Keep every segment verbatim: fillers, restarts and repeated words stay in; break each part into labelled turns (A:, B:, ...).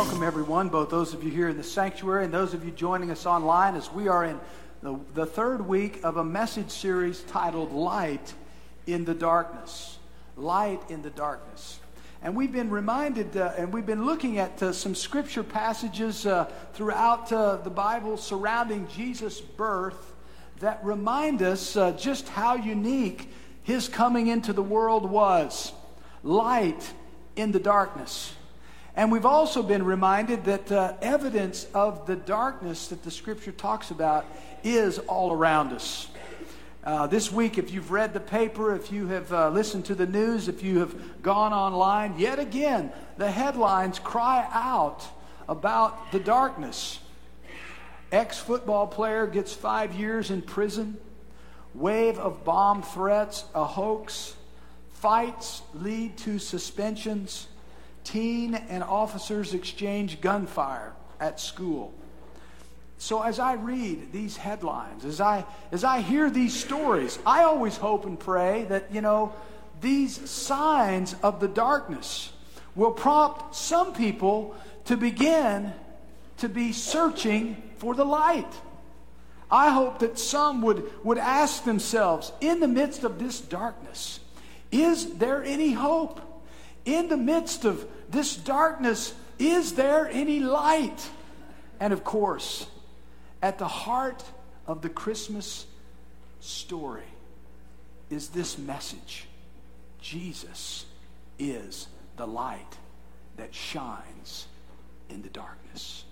A: welcome everyone, both those of you here in the sanctuary and those of you joining us online, as we are in the, the third week of a message series titled Light in the Darkness. Light in the Darkness. And we've been reminded, uh, and we've been looking at uh, some scripture passages uh, throughout uh, the Bible surrounding Jesus' birth that remind us uh, just how unique his coming into the world was. Light in the darkness. And we've also been reminded that uh, evidence of the darkness that the Scripture talks about is all around us. Uh, this week, if you've read the paper, if you have uh, listened to the news, if you have gone online, yet again, the headlines cry out about the darkness. Ex-football player gets five years in prison. Wave of bomb threats, a hoax. Fights lead to suspensions. Teen and officers exchange gunfire at school. So as I read these headlines, as I as I hear these stories, I always hope and pray that, you know, these signs of the darkness will prompt some people to begin to be searching for the light. I hope that some would, would ask themselves, in the midst of this darkness, is there any hope? In the midst of this darkness, is there any light? And of course, at the heart of the Christmas story is this message. Jesus is the light that shines in the darkness.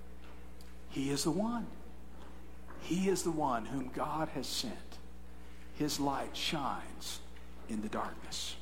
A: He is the one. He is the one whom God has sent. His light shines in the darkness.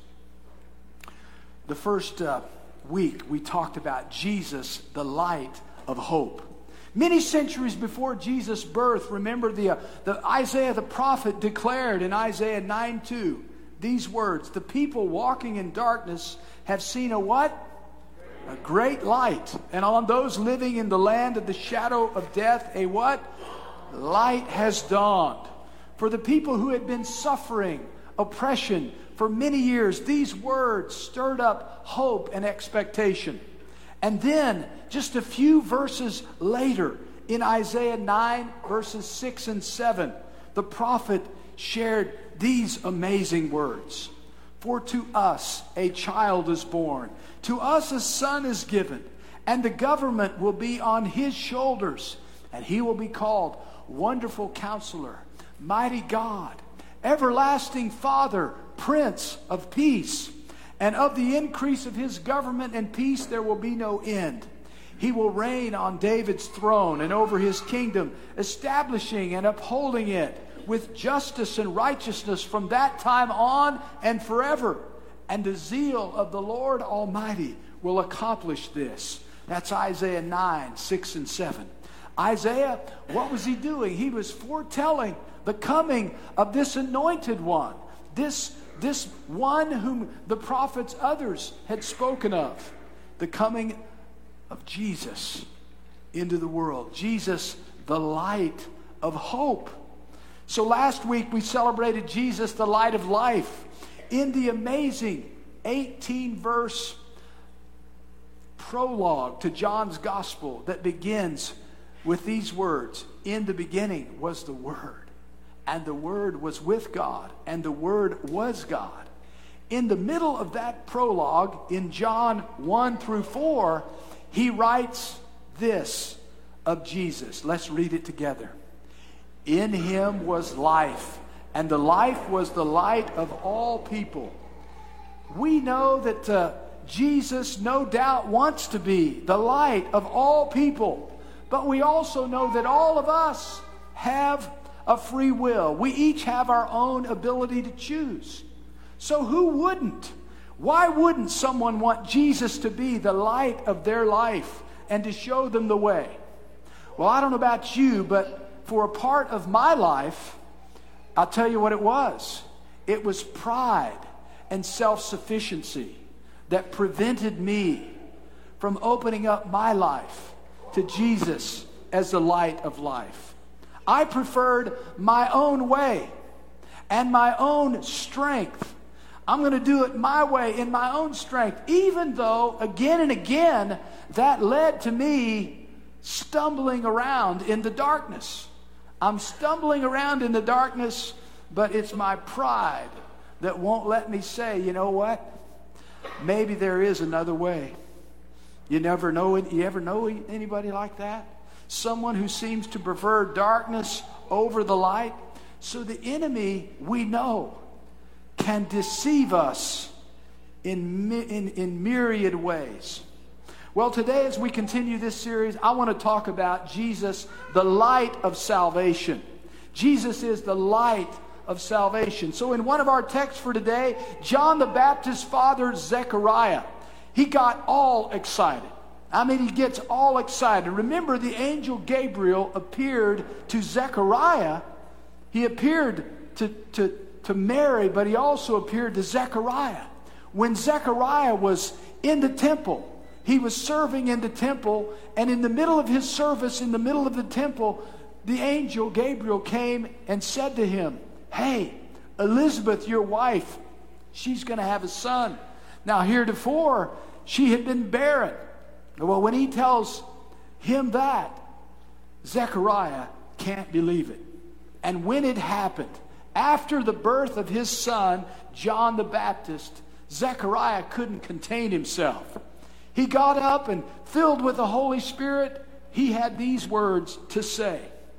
A: The first uh, week we talked about Jesus, the light of hope. Many centuries before Jesus' birth, remember the, uh, the Isaiah the prophet declared in Isaiah nine two these words, "The people walking in darkness have seen a what? A great light. And on those living in the land of the shadow of death, a what? Light has dawned." For the people who had been suffering oppression for many years, these words stirred up hope and expectation. And then, just a few verses later, in Isaiah nine, verses six and seven, the prophet shared these amazing words. "For to us a child is born, to us a son is given, and the government will be on his shoulders, and he will be called Wonderful Counselor, Mighty God, Everlasting Father, Prince of Peace. And of the increase of his government and peace there will be no end. He will reign on David's throne and over his kingdom, establishing and upholding it with justice and righteousness from that time on and forever. And the zeal of the Lord Almighty will accomplish this." That's Isaiah nine, six and seven. Isaiah, what was he doing? He was foretelling the coming of this anointed one. This This one whom the prophets others had spoken of. The coming of Jesus into the world. Jesus, the light of hope. So last week we celebrated Jesus, the light of life, in the amazing eighteen verse prologue to John's gospel that begins with these words. "In the beginning was the Word. And the Word was with God, and the Word was God." In the middle of that prologue, in John one through four, he writes this of Jesus. Let's read it together. "In him was life, and the life was the light of all people." We know that uh, Jesus no doubt wants to be the light of all people, but we also know that all of us have a free will. We each have our own ability to choose. So who wouldn't? Why wouldn't someone want Jesus to be the light of their life and to show them the way? Well, I don't know about you, but for a part of my life, I'll tell you what it was. It was pride and self-sufficiency that prevented me from opening up my life to Jesus as the light of life. I preferred my own way and my own strength. I'm going to do it my way, in my own strength, even though again and again that led to me stumbling around in the darkness. I'm stumbling around in the darkness, but it's my pride that won't let me say, you know what? Maybe there is another way. You never know it. You ever know anybody like that? Someone who seems to prefer darkness over the light. So the enemy, we know, can deceive us in, in, in myriad ways. Well, today as we continue this series, I want to talk about Jesus, the light of salvation. Jesus is the light of salvation. So in one of our texts for today, John the Baptist's father, Zechariah, he got all excited. I mean, he gets all excited. Remember, the angel Gabriel appeared to Zechariah. He appeared to, to, to Mary, but he also appeared to Zechariah. When Zechariah was in the temple, he was serving in the temple, and in the middle of his service, in the middle of the temple, the angel Gabriel came and said to him, hey, Elizabeth, your wife, she's going to have a son. Now, heretofore, she had been barren. Well, when he tells him that, Zechariah can't believe it. And when it happened, after the birth of his son, John the Baptist, Zechariah couldn't contain himself. He got up and, filled with the Holy Spirit, he had these words to say.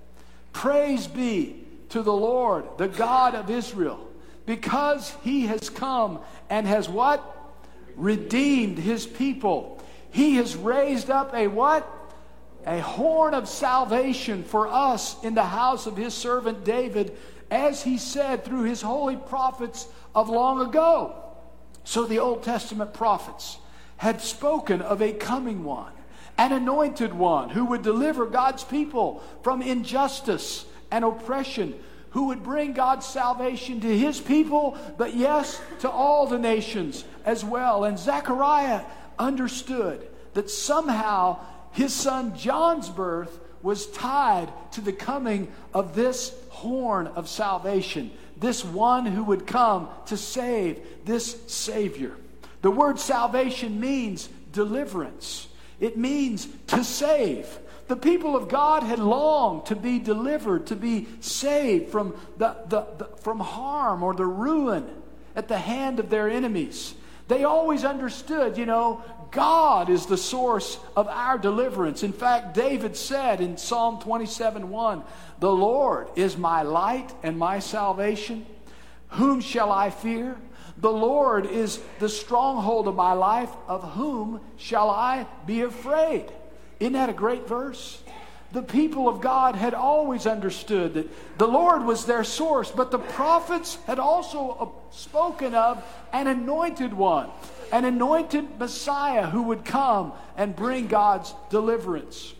A: Praise be to the Lord, the God of Israel, because he has come and has what? Redeemed his people. He has raised up a what? A horn of salvation for us in the house of his servant David, as he said through his holy prophets of long ago. So the Old Testament prophets had spoken of a coming one, an anointed one who would deliver God's people from injustice and oppression, who would bring God's salvation to his people, but yes, to all the nations as well. And Zechariah understood that somehow his son John's birth was tied to the coming of this horn of salvation, this one who would come to save, this Savior. The word salvation means deliverance. It means to save. The people of God had longed to be delivered, to be saved from, the, the, the, from harm or the ruin at the hand of their enemies. They always understood, you know, God is the source of our deliverance. In fact, David said in Psalm twenty-seven one, the Lord is my light and my salvation. Whom shall I fear? The Lord is the stronghold of my life. Of whom shall I be afraid? Isn't that a great verse? The people of God had always understood that the Lord was their source, but the prophets had also spoken of an anointed one, an anointed Messiah who would come and bring God's deliverance.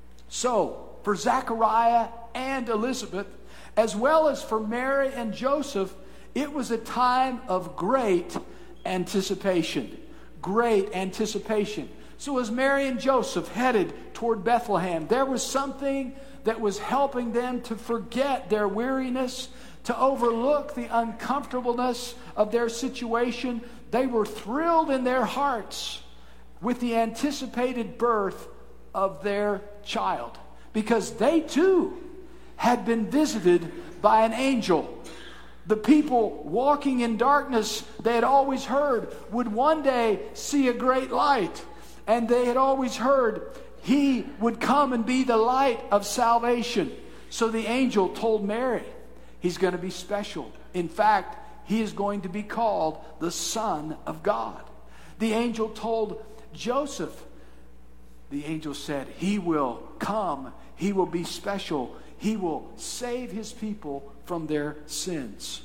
A: So, for Zechariah and Elizabeth, as well as for Mary and Joseph, it was a time of great anticipation. Great anticipation. So as Mary and Joseph headed toward Bethlehem, there was something that was helping them to forget their weariness, to overlook the uncomfortableness of their situation. They were thrilled in their hearts with the anticipated birth of their child, because they too had been visited by an angel. The people walking in darkness, they had always heard, would one day see a great light. And they had always heard he would come and be the light of salvation. So the angel told Mary, he's going to be special. In fact, he is going to be called the Son of God. The angel told Joseph, the angel said, he will come, he will be special, he will save his people from their sins.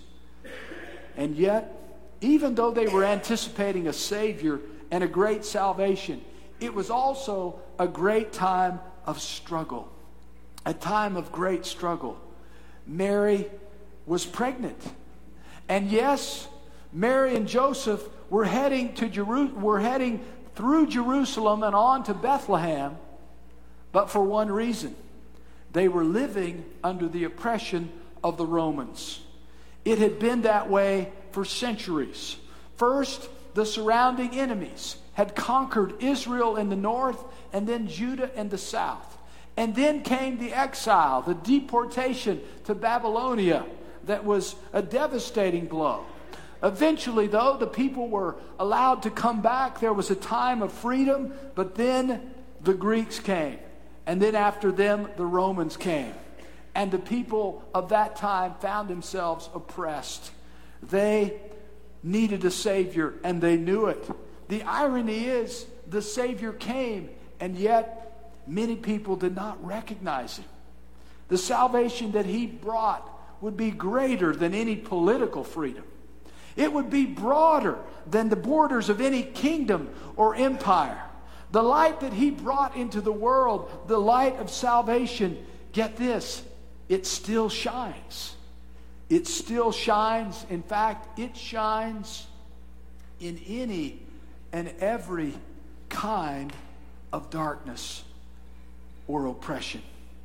A: And yet, even though they were anticipating a Savior and a great salvation, it was also a great time of struggle, a time of great struggle. Mary was pregnant. And yes, Mary and Joseph were heading to Jeru- were heading through Jerusalem and on to Bethlehem, but for one reason. They were living under the oppression of the Romans. It had been that way for centuries. First, the surrounding enemies had conquered Israel in the north and then Judah in the south. And then came the exile, the deportation to Babylonia that was a devastating blow. Eventually, though, the people were allowed to come back. There was a time of freedom, but then the Greeks came. And then after them, the Romans came. And the people of that time found themselves oppressed. They needed a Savior, and they knew it. The irony is, the Savior came, and yet many people did not recognize him. The salvation that he brought would be greater than any political freedom. It would be broader than the borders of any kingdom or empire. The light that he brought into the world, the light of salvation, get this, it still shines. It still shines. In fact, it shines in any and every kind of darkness or oppression.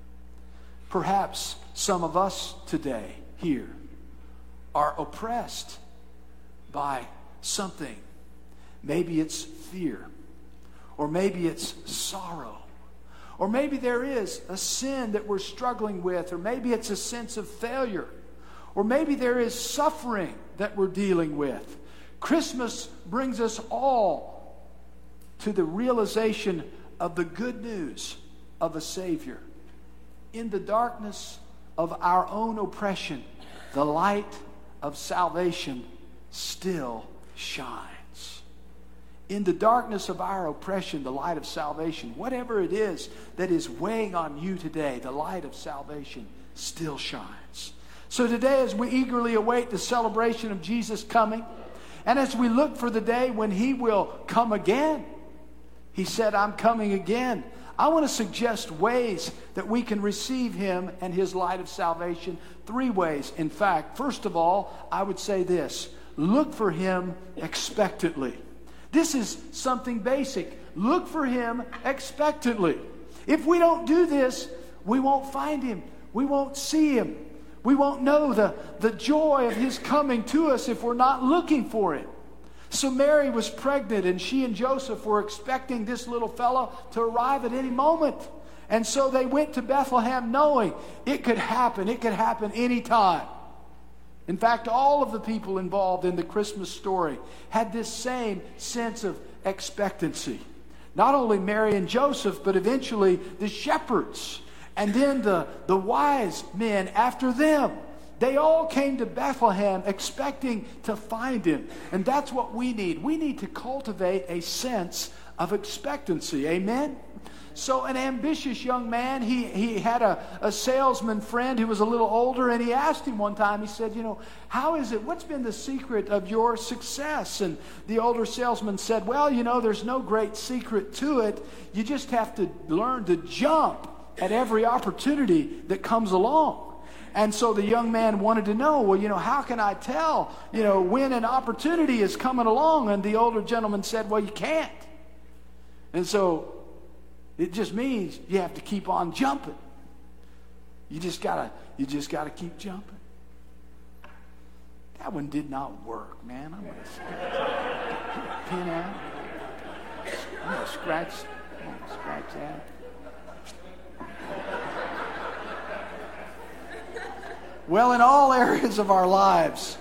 A: Perhaps some of us today here are oppressed by something. Maybe it's fear, or maybe it's sorrow, or maybe there is a sin that we're struggling with, or maybe it's a sense of failure, or maybe there is suffering that we're dealing with. Christmas brings us all to the realization of the good news of a Savior. In the darkness of our own oppression, the light of salvation still shines. In the darkness of our oppression, the light of salvation, whatever it is that is weighing on you today, the light of salvation still shines. So today, as we eagerly await the celebration of Jesus coming, and as we look for the day when he will come again, he said, I'm coming again. I want to suggest ways that we can receive him and his light of salvation. Three ways, in fact. First of all, I would say this. Look for him expectantly. This is something basic. Look for him expectantly. If we don't do this, we won't find him. We won't see him. We won't know the, the joy of his coming to us if we're not looking for him. So Mary was pregnant, and she and Joseph were expecting this little fellow to arrive at any moment. And so they went to Bethlehem knowing it could happen. It could happen anytime. In fact, all of the people involved in the Christmas story had this same sense of expectancy. Not only Mary and Joseph, but eventually the shepherds. And then the, the wise men after them. They all came to Bethlehem expecting to find him. And that's what we need. We need to cultivate a sense of expectancy. Amen? So an ambitious young man, he, he had a, a salesman friend who was a little older, and he asked him one time, he said, you know, how is it, what's been the secret of your success? And the older salesman said, well, you know, there's no great secret to it. You just have to learn to jump at every opportunity that comes along. And so the young man wanted to know, well, you know, how can I tell, you know, when an opportunity is coming along? And the older gentleman said, well, you can't. And so it just means you have to keep on jumping. You just gotta, you just gotta keep jumping. That one did not work, man. I'm gonna scratch pin out. I'm gonna scratch, I'm gonna scratch that. Well, in all areas of our lives,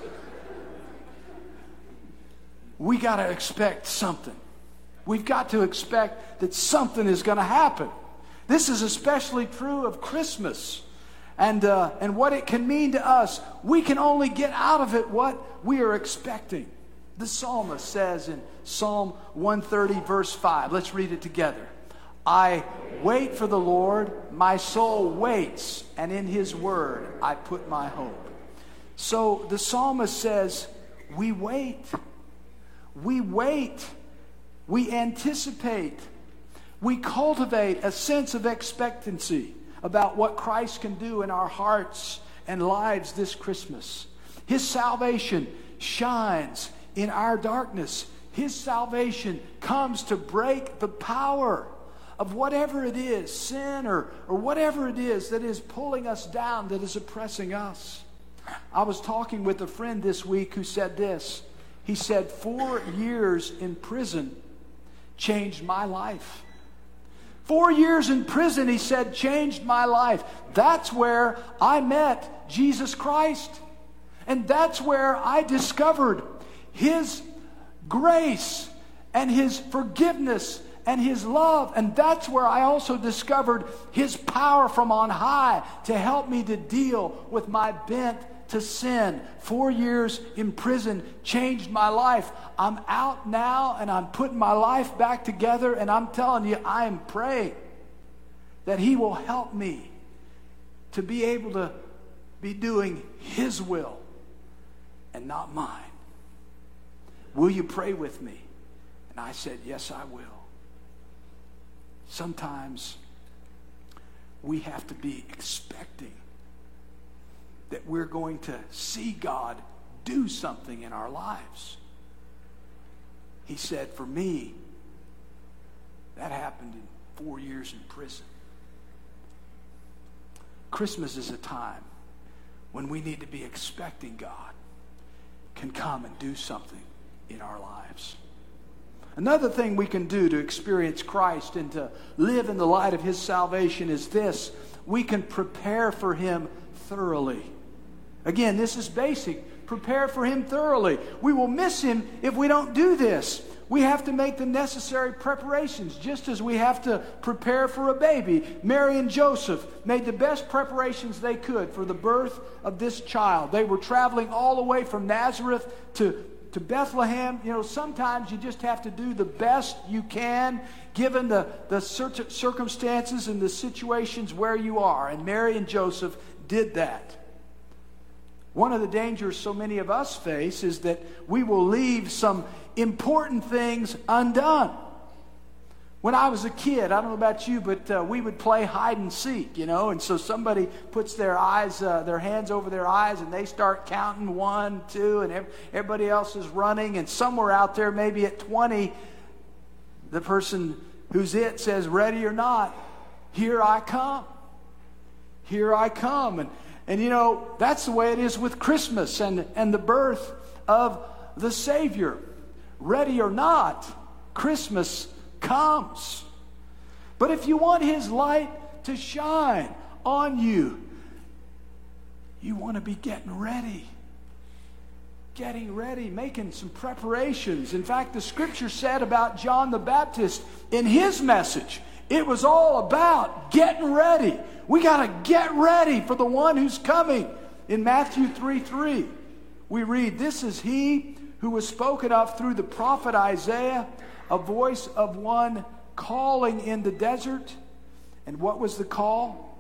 A: we got to expect something. We've got to expect that something is going to happen. This is especially true of Christmas and, uh, and what it can mean to us. We can only get out of it what we are expecting. The psalmist says in Psalm one thirty, verse five. Let's read it together. I wait for the Lord, my soul waits, and in his word I put my hope. So the psalmist says, we wait. We wait. We anticipate. We cultivate a sense of expectancy about what Christ can do in our hearts and lives this Christmas. His salvation shines in our darkness. His salvation comes to break the power of whatever it is, sin or, or whatever it is that is pulling us down, that is oppressing us. I was talking with a friend this week who said this. He said, four years in prison changed my life. Four years in prison, he said, changed my life. That's where I met Jesus Christ. And that's where I discovered His grace and His forgiveness and His love. And that's where I also discovered His power from on high to help me to deal with my bent to sin. Four years in prison changed my life. I'm out now and I'm putting my life back together, and I'm telling you, I am praying that He will help me to be able to be doing His will and not mine. Will you pray with me? And I said, yes, I will. Sometimes we have to be expecting that we're going to see God do something in our lives. He said, for me, that happened in four years in prison. Christmas is a time when we need to be expecting God can come and do something in our lives. Another thing we can do to experience Christ and to live in the light of His salvation is this: we can prepare for Him thoroughly. Again, this is basic. Prepare for Him thoroughly. We will miss Him if we don't do this. We have to make the necessary preparations, just as we have to prepare for a baby. Mary and Joseph made the best preparations they could for the birth of this child. They were traveling all the way from Nazareth to, to Bethlehem. You know, sometimes you just have to do the best you can, given the, the circumstances and the situations where you are. And Mary and Joseph did that. One of the dangers so many of us face is that we will leave some important things undone. When I was a kid, I don't know about you, but uh, we would play hide and seek, you know, and so somebody puts their eyes, uh, their hands over their eyes, and they start counting one, two, and everybody else is running, and somewhere out there, maybe at twenty, the person who's it says, ready or not, here I come. Here I come. And And you know, that's the way it is with Christmas and, and the birth of the Savior. Ready or not, Christmas comes. But if you want His light to shine on you, you want to be getting ready. Getting ready, making some preparations. In fact, the Scripture said about John the Baptist in his message, it was all about getting ready. We got to get ready for the one who's coming. In Matthew three three, we read, this is He who was spoken of through the prophet Isaiah, a voice of one calling in the desert. And what was the call?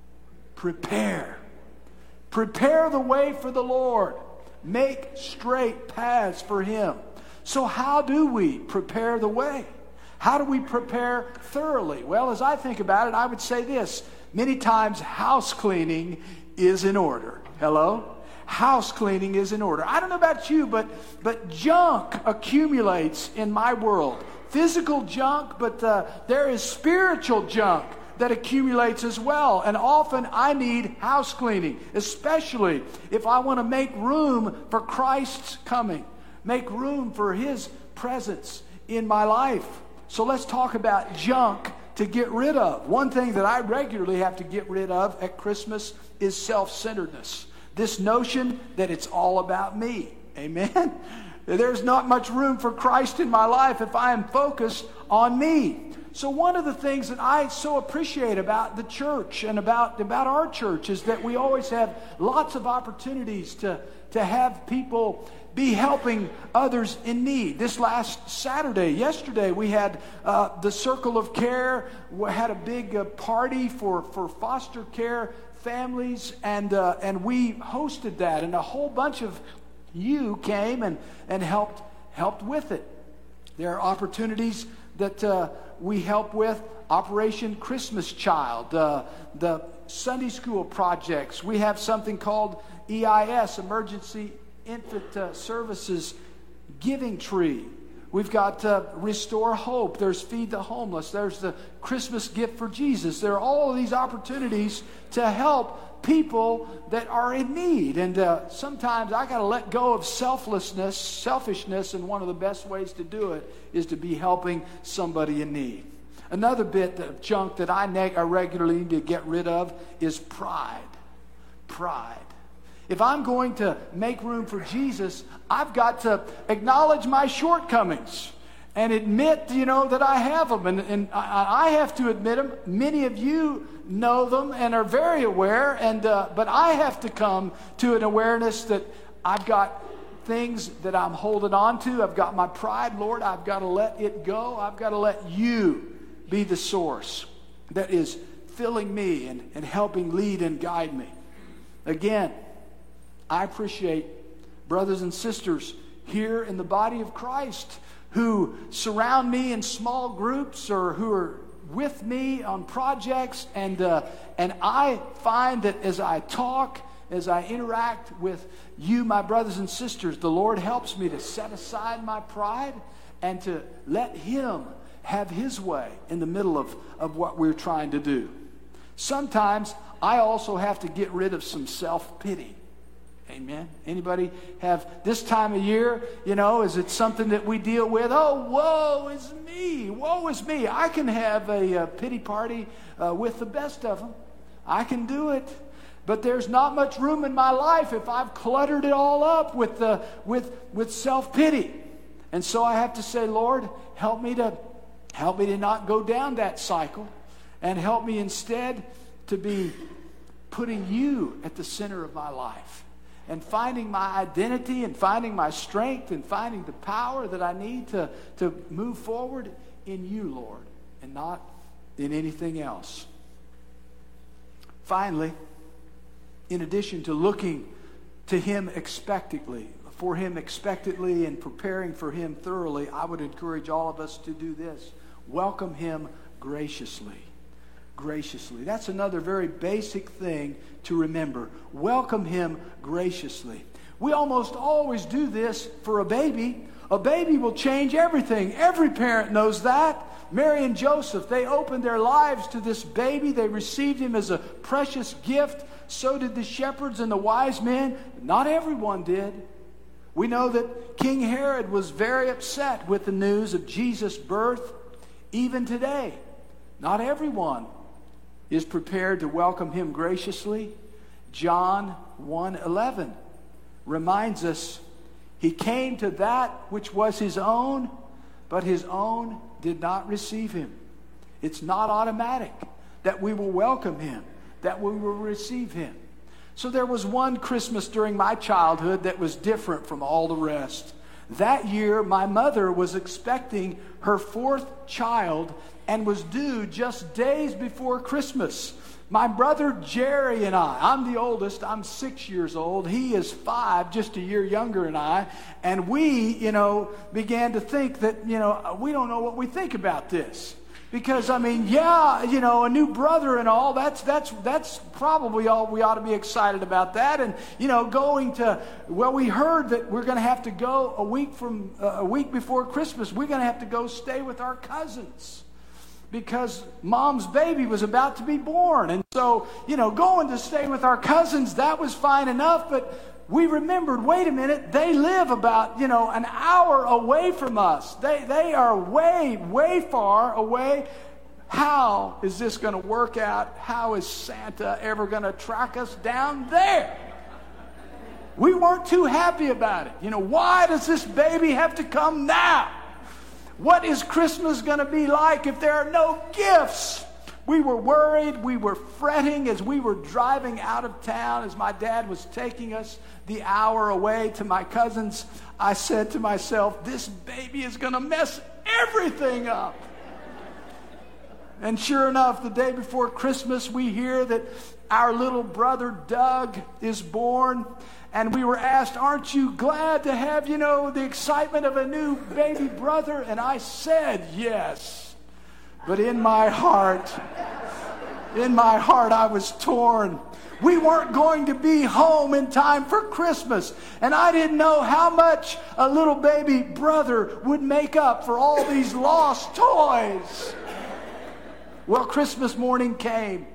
A: Prepare. Prepare the way for the Lord. Make straight paths for Him. So how do we prepare the way? How do we prepare thoroughly? Well, as I think about it, I would say this. Many times house cleaning is in order. Hello? House cleaning is in order. I don't know about you, but, but junk accumulates in my world. Physical junk, but uh, there is spiritual junk that accumulates as well. And often I need house cleaning, especially if I want to make room for Christ's coming. Make room for His presence in my life. So let's talk about junk to get rid of. One thing that I regularly have to get rid of at Christmas is self-centeredness. This notion that it's all about me. Amen? There's not much room for Christ in my life if I am focused on me. So one of the things that I so appreciate about the church and about, about our church is that we always have lots of opportunities to, to have people be helping others in need. This last Saturday, yesterday, we had uh, the Circle of Care. We had a big uh, party for, for foster care families, and uh, and we hosted that, and a whole bunch of you came and, and helped helped with it. There are opportunities that uh, we help with. Operation Christmas Child, uh, the Sunday school projects. We have something called E I S, Emergency Infant uh, Services Giving Tree. We've got uh, Restore Hope. There's Feed the Homeless. There's the Christmas Gift for Jesus. There are all of these opportunities to help people that are in need. And uh, sometimes I got to let go of selflessness, selfishness, and one of the best ways to do it is to be helping somebody in need. Another bit of junk that I, ne- I regularly need to get rid of is pride. Pride. If I'm going to make room for Jesus, I've got to acknowledge my shortcomings and admit, you know, that I have them. And, and I, I have to admit them. Many of you know them and are very aware. And uh, but I have to come to an awareness that I've got things that I'm holding on to. I've got my pride, Lord. I've got to let it go. I've got to let you be the source that is filling me and, and helping lead and guide me. Again, I appreciate brothers and sisters here in the body of Christ who surround me in small groups or who are with me on projects. And, uh, and I find that as I talk, as I interact with you, my brothers and sisters, the Lord helps me to set aside my pride and to let Him have His way in the middle of, of what we're trying to do. Sometimes I also have to get rid of some self-pity. Amen. Anybody have this time of year, you know, is it something that we deal with? Oh, woe is me. Woe is me. I can have a, a pity party uh, with the best of them. I can do it. But there's not much room in my life if I've cluttered it all up with the with with self-pity. And so I have to say, Lord, help me to help me to not go down that cycle, and help me instead to be putting you at the center of my life and finding my identity and finding my strength and finding the power that I need to, to move forward in you, Lord, and not in anything else. Finally, in addition to looking to Him expectantly, for Him expectantly and preparing for Him thoroughly, I would encourage all of us to do this. Welcome Him graciously. Graciously. That's another very basic thing to remember. Welcome Him graciously. We almost always do this for a baby. A baby will change everything. Every parent knows that. Mary and Joseph, they opened their lives to this baby. They received him as a precious gift. So did the shepherds and the wise men. Not everyone did. We know that King Herod was very upset with the news of Jesus' birth. Even today, not everyone is prepared to welcome Him graciously. John one eleven reminds us, He came to that which was His own, but His own did not receive Him. It's not automatic that we will welcome Him, that we will receive Him. So there was one Christmas during my childhood that was different from all the rest. That year, my mother was expecting her fourth child and was due just days before Christmas. My brother Jerry and I, I'm the oldest, I'm six years old. He is five, just a year younger than I. And we, you know, began to think that, you know, we don't know what we think about this. Because, I mean, yeah, you know, a new brother and all, that's that's that's probably all we ought to be excited about that. And, you know, going to, well, we heard that we're going to have to go a week from, uh, a week before Christmas, we're going to have to go stay with our cousins. Because Mom's baby was about to be born. And so, you know, going to stay with our cousins, that was fine enough, but we remembered, wait a minute, they live about, you know, an hour away from us. They they are way, way far away. How is this going to work out? How is Santa ever going to track us down there? We weren't too happy about it. You know, why does this baby have to come now? What is Christmas going to be like if there are no gifts? We were worried, we were fretting as we were driving out of town, as my dad was taking us the hour away to my cousins. I said to myself, this baby is going to mess everything up. And sure enough, the day before Christmas, we hear that our little brother Doug is born. And we were asked, aren't you glad to have, you know, the excitement of a new baby brother? And I said yes. But in my heart, in my heart, I was torn. We weren't going to be home in time for Christmas. And I didn't know how much a little baby brother would make up for all these lost toys. Well, Christmas morning came,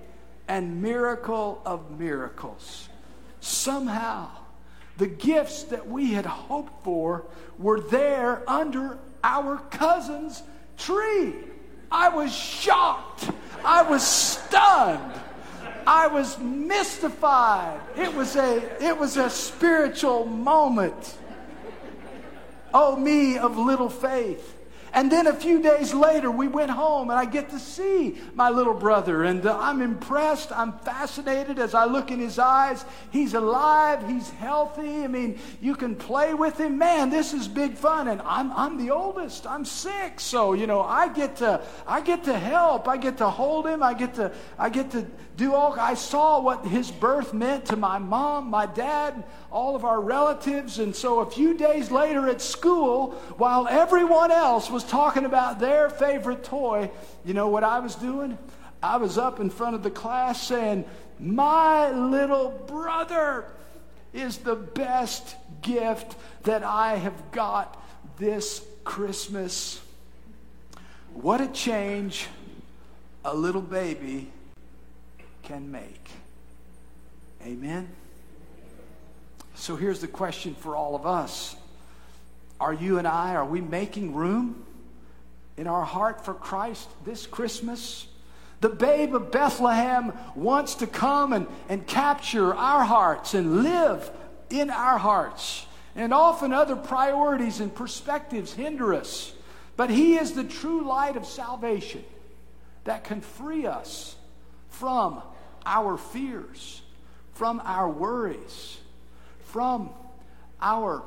A: and miracle of miracles. Somehow, the gifts that we had hoped for were there under our cousin's tree. I was shocked. I was stunned. I was mystified. It was a, it was a spiritual moment. Oh, me of little faith. And then a few days later, we went home and I get to see my little brother. And uh, I'm impressed. I'm fascinated as I look in his eyes. He's alive. He's healthy. I mean, you can play with him. Man, this is big fun. And I'm I'm the oldest. I'm six. So, you know, I get to I get to help. I get to hold him. I get to I get to do all. I saw what his birth meant to my mom, my dad, all of our relatives. And so a few days later at school, while everyone else was talking about their favorite toy, you know what I was doing? I was up in front of the class saying, my little brother is the best gift that I have got this Christmas. What a change a little baby can make. Amen? So here's the question for all of us. Are you and I, are we making room in our heart for Christ this Christmas? The babe of Bethlehem wants to come and, and capture our hearts and live in our hearts. And often other priorities and perspectives hinder us. But He is the true light of salvation that can free us from our fears, from our worries, from our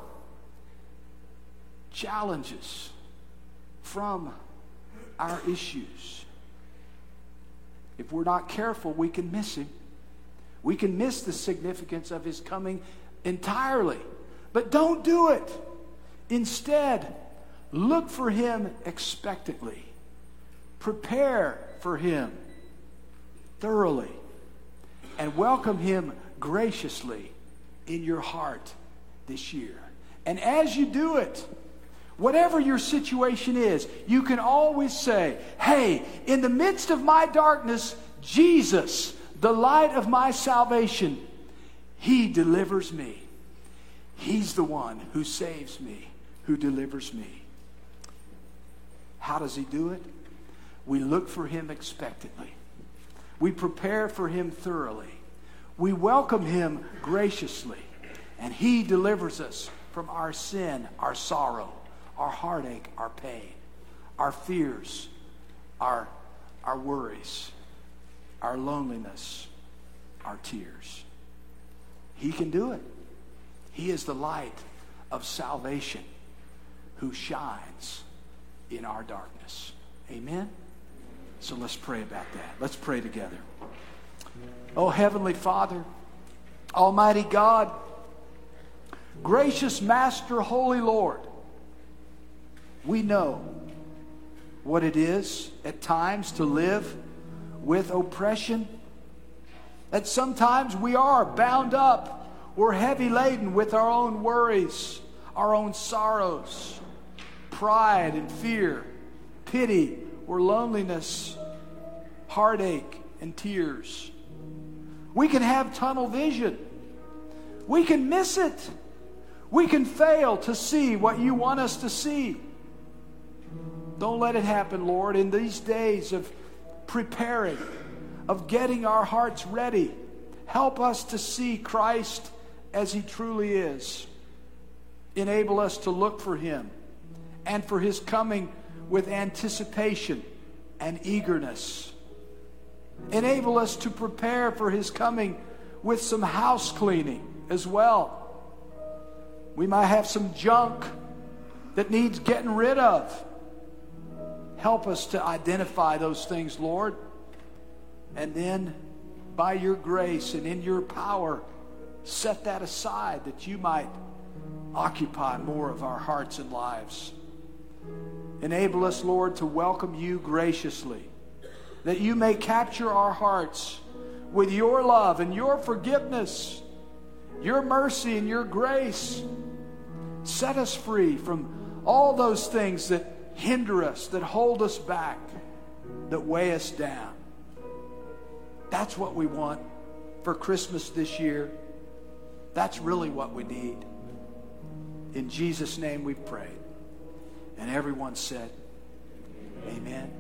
A: challenges, from our issues. If we're not careful, we can miss Him. We can miss the significance of His coming entirely. But don't do it. Instead, look for Him expectantly. Prepare for Him thoroughly. And welcome Him graciously in your heart this year. And as you do it, whatever your situation is, you can always say, hey, in the midst of my darkness, Jesus, the light of my salvation, He delivers me. He's the one who saves me, who delivers me. How does He do it? We look for Him expectantly. We prepare for Him thoroughly. We welcome Him graciously. And He delivers us from our sin, our sorrow, our heartache, our pain, our fears, our, our worries, our loneliness, our tears. He can do it. He is the light of salvation who shines in our darkness. Amen? So let's pray about that. Let's pray together. Oh, Heavenly Father, Almighty God, gracious Master, Holy Lord, we know what it is at times to live with oppression. That sometimes we are bound up, we're heavy laden with our own worries, our own sorrows, pride and fear, pity or loneliness, heartache and tears. We can have tunnel vision. We can miss it. We can fail to see what you want us to see. Don't let it happen, Lord, in these days of preparing, of getting our hearts ready. Help us to see Christ as He truly is. Enable us to look for Him and for His coming with anticipation and eagerness. Enable us to prepare for His coming with some house cleaning as well. We might have some junk that needs getting rid of. Help us to identify those things, Lord. And then, by your grace and in your power, set that aside that you might occupy more of our hearts and lives. Enable us, Lord, to welcome you graciously, that you may capture our hearts with your love and your forgiveness, your mercy and your grace. Set us free from all those things that hinder us, that hold us back, that weigh us down. That's what we want for Christmas this year. That's really what we need. In Jesus' name we've prayed. And everyone said, amen.